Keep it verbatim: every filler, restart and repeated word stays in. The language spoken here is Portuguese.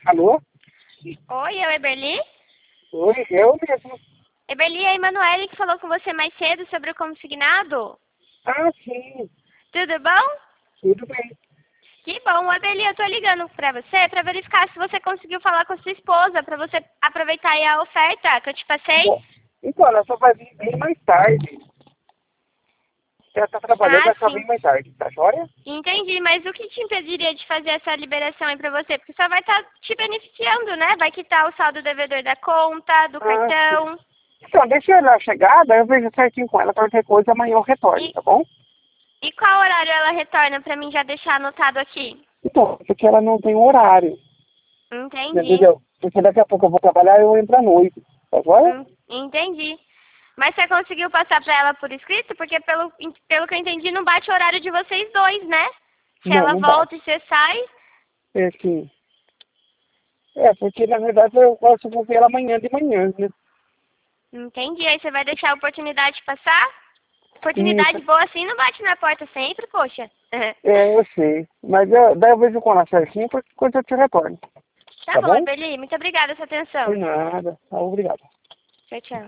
Alô? Oi, é o Eberli? Oi, eu mesmo. Eberli, é a Emanuele que falou com você mais cedo sobre o consignado. Ah, sim. Tudo bom? Tudo bem. Que bom, Eberli, eu tô ligando pra você pra verificar se você conseguiu falar com a sua esposa, pra você aproveitar aí a oferta que eu te passei. Bom, então, ela só vai vir bem mais tarde. Ela tá trabalhando, Ah, vai só sim. vir mais tarde, tá joia? Entendi, mas o que te impediria de fazer essa liberação aí pra você? Porque só vai estar te beneficiando, né? Vai quitar o saldo devedor da conta, do Ah, sim. cartão. Então, deixa ela chegar, daí eu vejo certinho com ela, qualquer coisa, amanhã eu retorno, E, tá bom? e qual horário ela retorna pra mim já deixar anotado aqui? Então, porque ela não tem horário, Entendi. entendeu? Porque daqui a pouco eu vou trabalhar e eu entro à noite, tá joia? Hum, entendi. Mas você conseguiu passar pra ela por escrito? Porque pelo, pelo que eu entendi, não bate o horário de vocês dois, né? Se Não, ela não bate. volta e você sai. É assim. É, porque na verdade eu posso ver ela amanhã de manhã, né? Entendi. Aí você vai deixar a oportunidade passar? Isso. Oportunidade boa assim não bate na porta sempre, poxa. É, eu sei. Mas eu, daí eu vejo com ela certinho, porque quando eu te retorno. Tá Tá bom, bom? Ebeli. Muito obrigada pela sua Por atenção. nada. Tá, obrigado. Tchau, tchau.